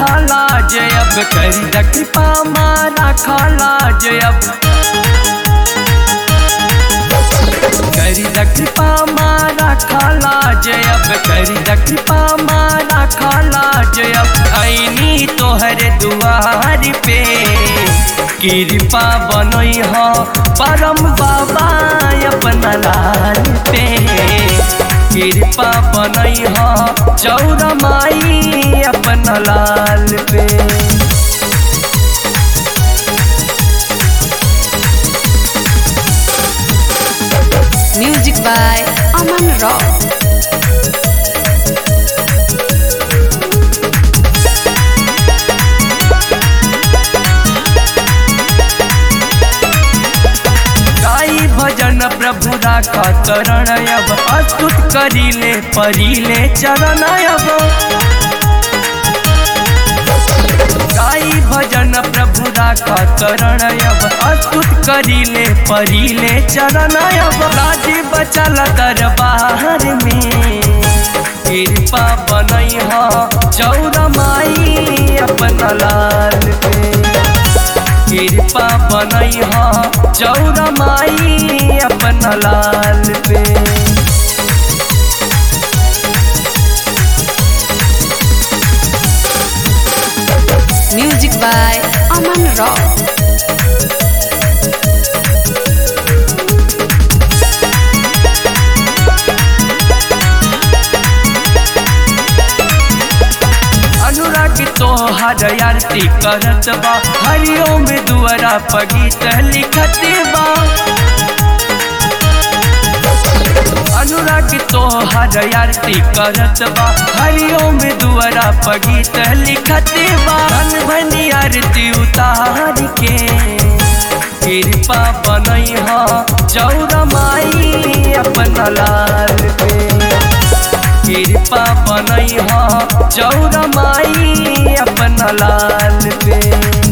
खाला जयब करी द कृपा मारा खाला जयब करी द कृपा मारा खाला जयब करी द कृपा मारा खाला जयब आईनी तोहरे दुआर पे कृपा बनई हो परम बाबा अपना लाल पे कृपा बनई हो चौरा माई अपना लाल पे Music by Aman Rock. भजन प्रभु राखा चरण अब अस्तुत करीले परिले चरण अब गाई भजन प्रभु राखा चरण अब अस्तुत करीले परिले चरण अब राज बचल दरबार में कृपा बनई हो चौरा माई अपना लाल पे कृपा बनई हो चौरा माई अपना लाल पे Music by Aman Rock. Anurag तोहर आरती करत बा हरिओम दुआरा पगीत लिखत बा अनुराग तोहर आरती करत बा हरिओम दुआरा पगीत लिखत बा भनी आरती उतार के कृपा बनई हो चौरा माई अपना लाल पे कृपा बनई हो चौरा माई अपना लाल पे।